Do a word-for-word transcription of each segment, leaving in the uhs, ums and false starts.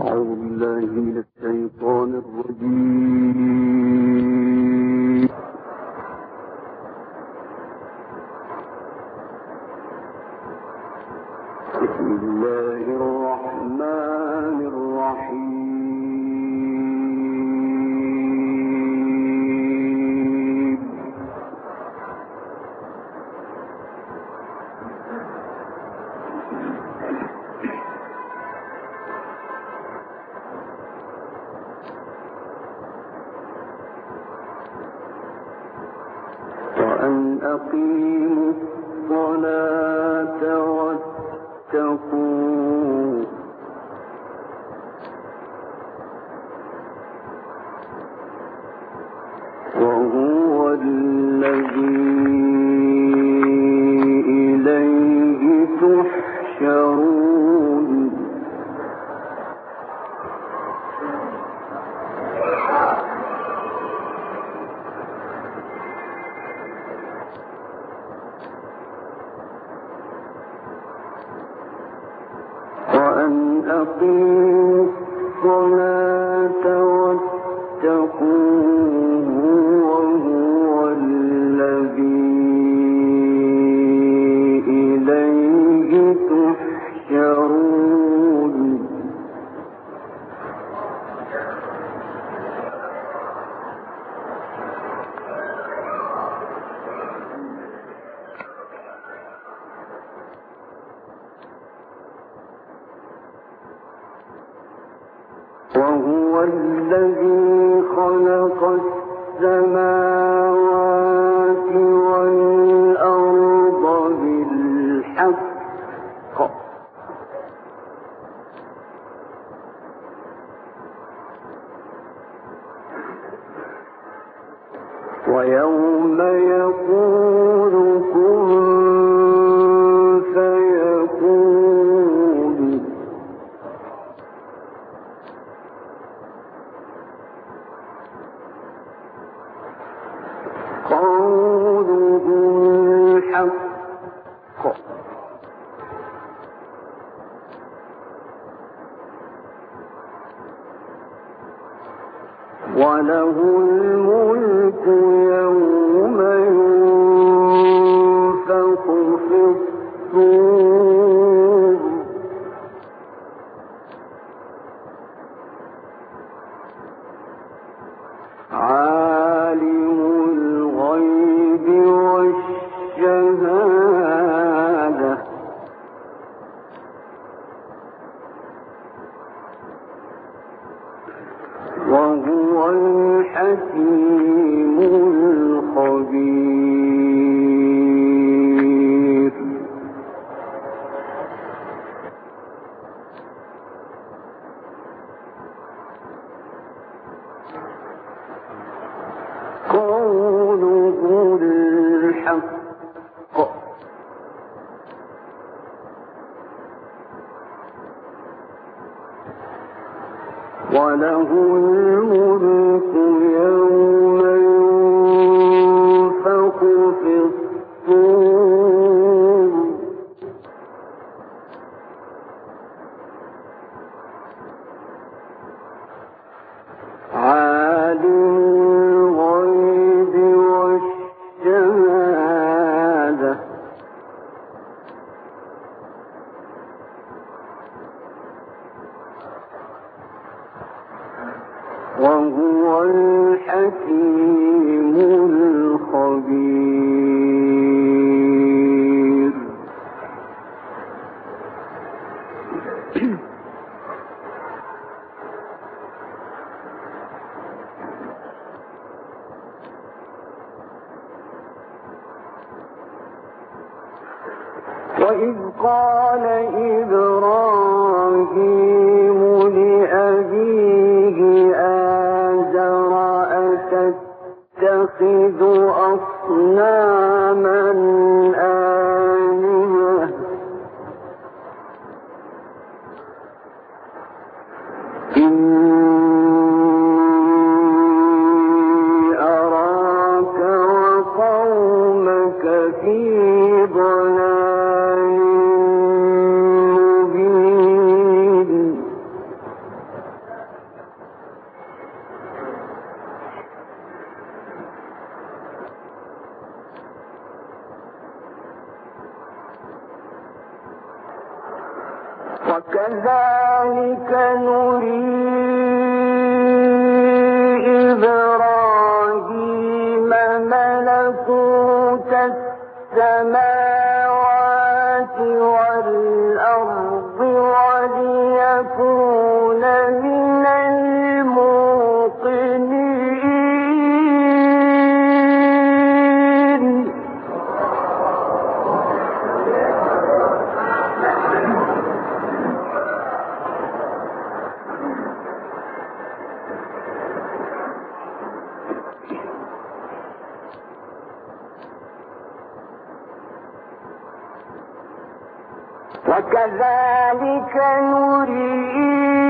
وأن أقيموا الصلاة واتقوه وهو الذي إليه تحشرون. وأن أقيموا الصلاة واتقوه وهو الذي إليه تحشرون. وهو الذي خلق السماوات والأرض بالحق ويوم يقول كن فيكون قوله الحق وله الملك يوم ينفخ في الصور عالم الغيب والشهادة وهو الحكيم الخبير. قوله الحق وله الملك يوم ينفخ في الصور عالم الغيب والشهادة وهو الحكيم الخبير. وإذ قال إبراهيم لأبيه آزر أتتخذ أصناما آلهة إني أراك وقومك في ضلال مبين. وكذلك نري إبراهيم ملكوت السماوات والأرض وليكون من الموقنين. وكذلك نري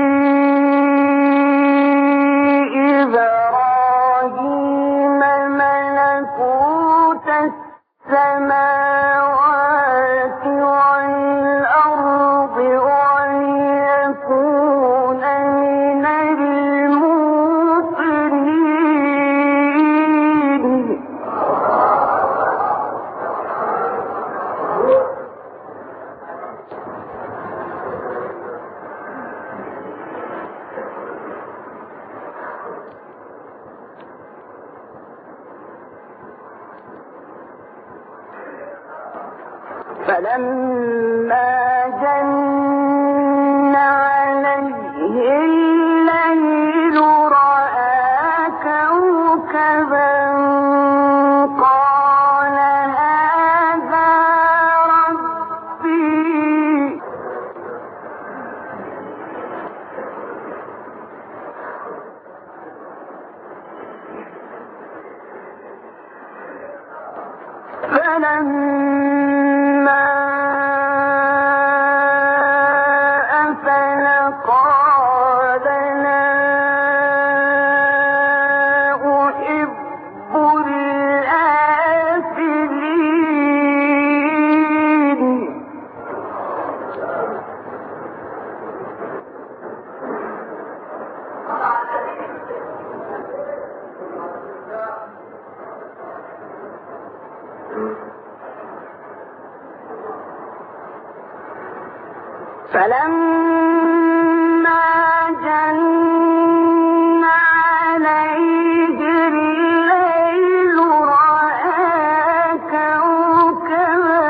إبراهيم ملكوت السماوات والأرض وليكون من الموقنين. فلما جن عليه الليل رأى كوكبا قال هذا ربي. فلما أفل قال لا أحب الآفلين. فلما جن عليه الليل رأى كوكبا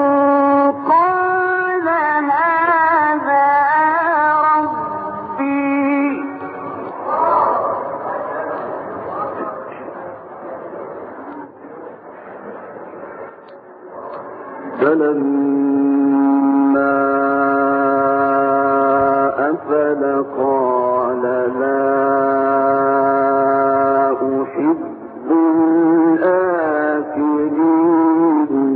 قال هذا ربي. فلما أفل قال لا أحب الآفلين.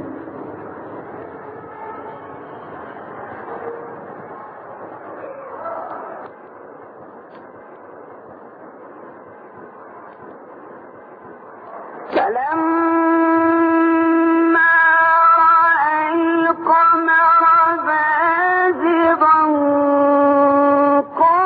فلما رأى القمر بازغا قال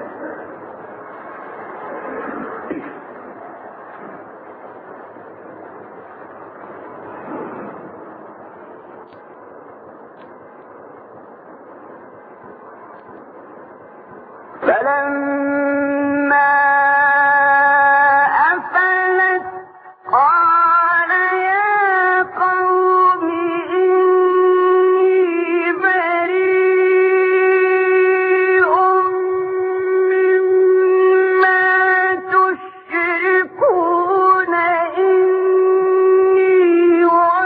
فلما أفلت قال يا قوم إني بريء مما تشركون إني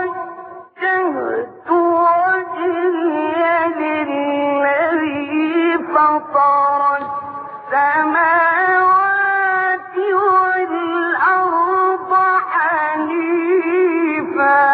وجهت وجهي للذي فطر السماوات والأرض حنيفا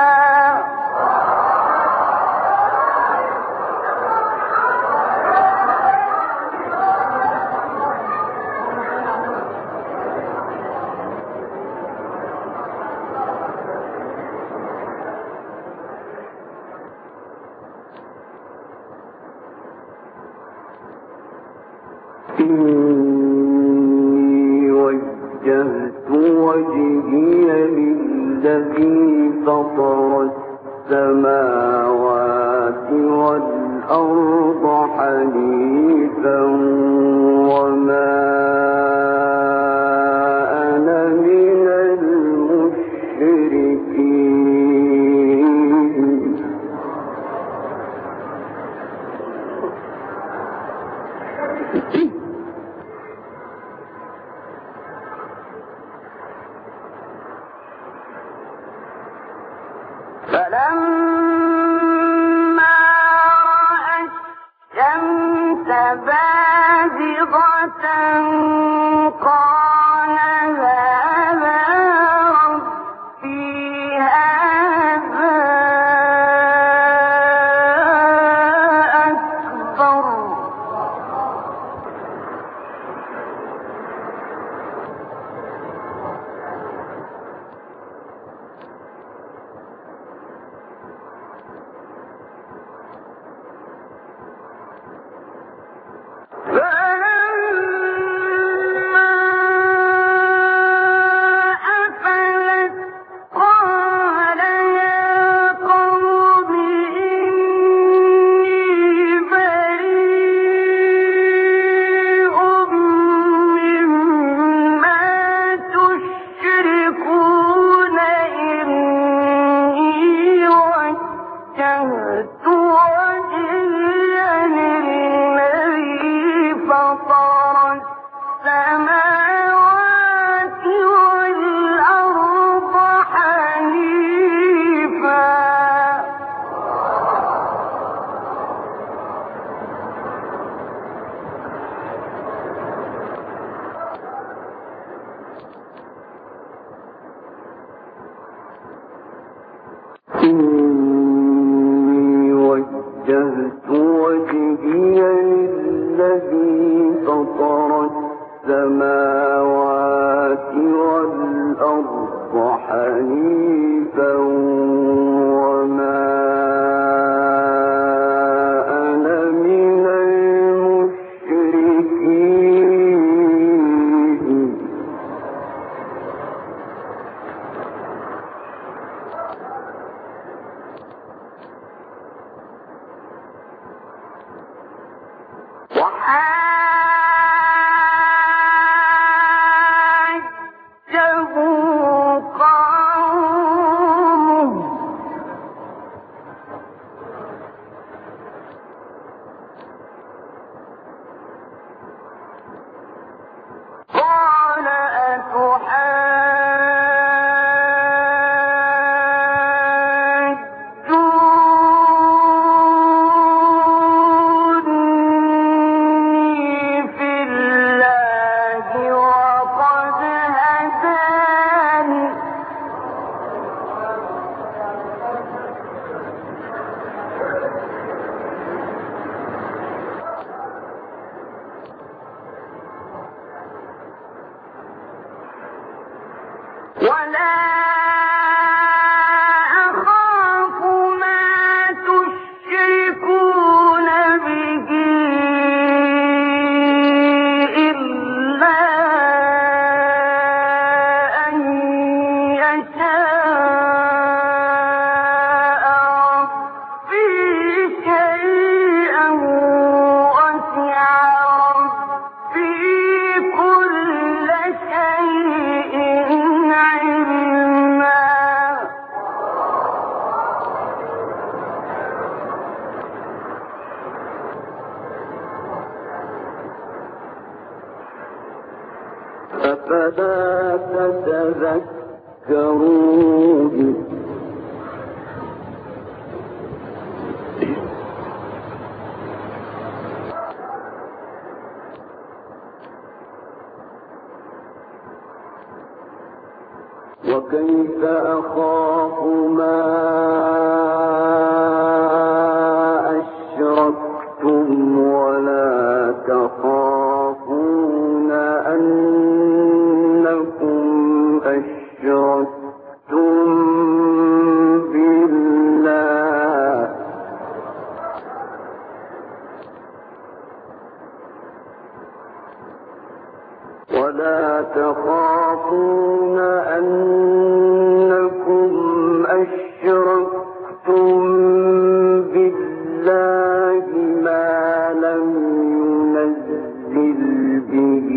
إني وجهت وجهي للذي فطر السماوات والأرض حنيفا وما أنا من المشركين فلما رأى الشمس بازغة قال هذا ربي هذا أكبر السماوات والأرض حنيفا إني وجهت وجهي للذي فطر السماوات والأرض حنيفا وما أنا من المشركين وحاجه قومه قال أتحاجوني في الله وقد هداني ولا أخاف ما تشركون به إلا أفلا تتذكرون وكيف أخاف ما أشركتم ولا تخافون أنكم أشركتم بالله ولا تخافون أنكم أشركتم بالله ما لم ينزل به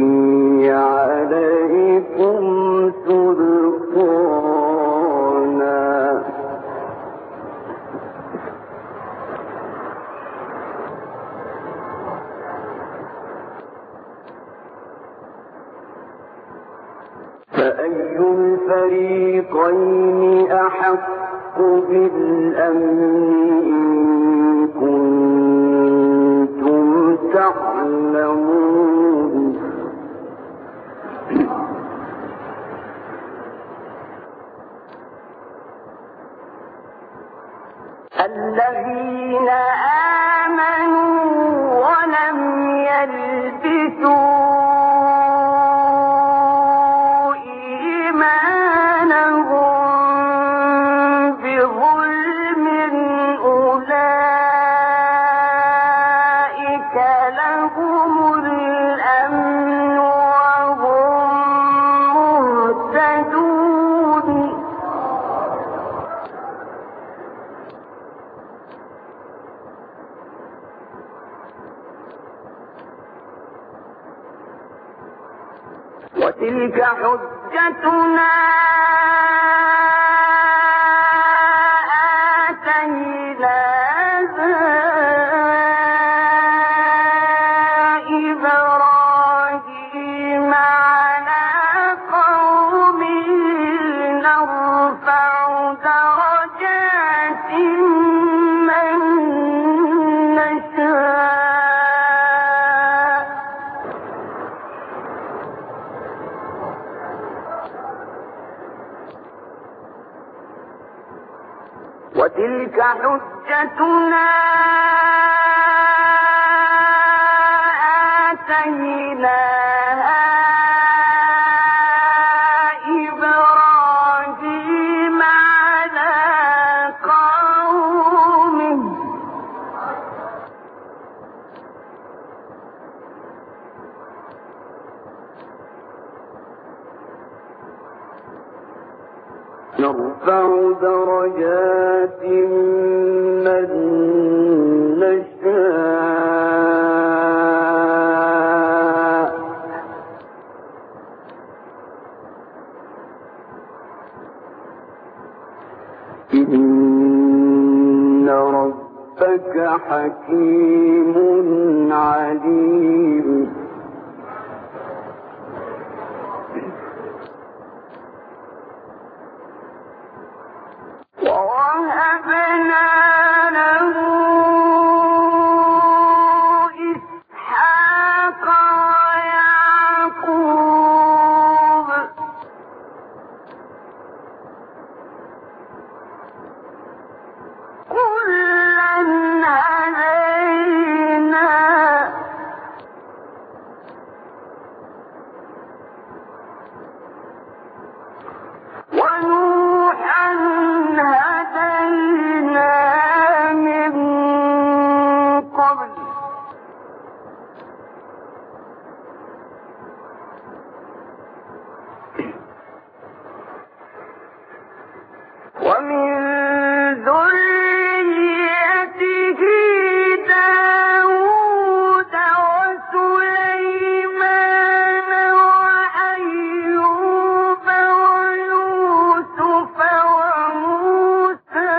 عليكم سلطانا فأي الفريقين أحق بالأمن إن كنتم تعلمون الذين آمنوا ولم يلبسوا وتلك حجتنا آتيناها إبراهيم على قومه نرفع درجات من نشاء وتلك حجتنا آتيناها إبراهيم على قومه نرفع درجات من نشاء إن ربك حكيم عليم ووهبنا له إسحاق ويعقوب كلا هدينا ونوحا هدينا من قبل ومن ذريته داود وسليمان وأيوب ويوسف وموسى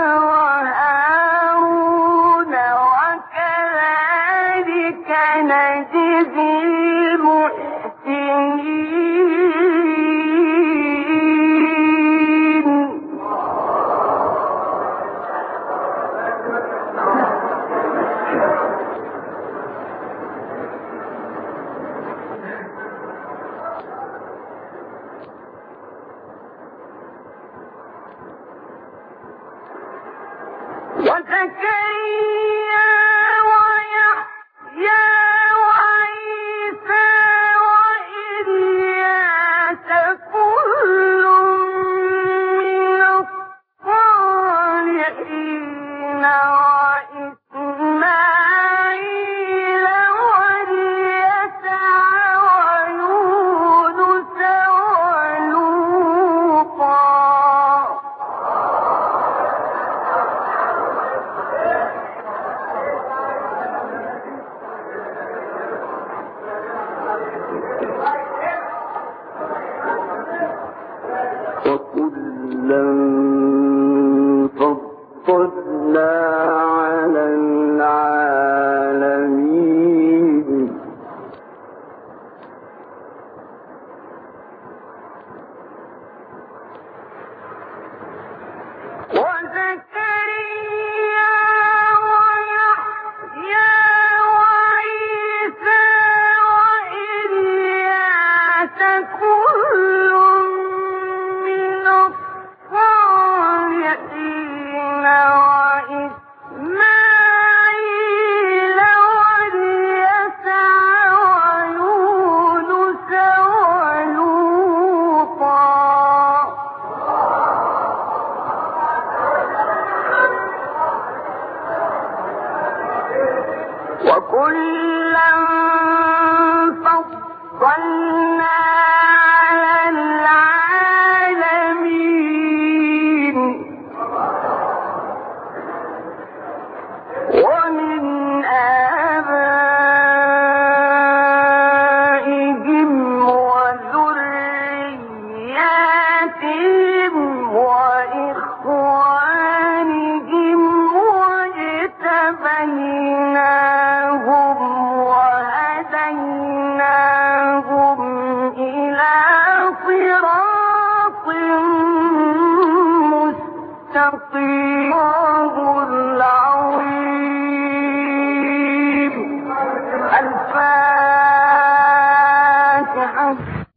وهارون وكذلك نجزي المحسنين وكلا فضلنا على العالمين وكلا فضلنا على العالمين ومن آبائهم وذرياتهم وإخوانهم واجتبيناهم وهديناهم إلى صراط مستقيم العظيم. الفاتحة.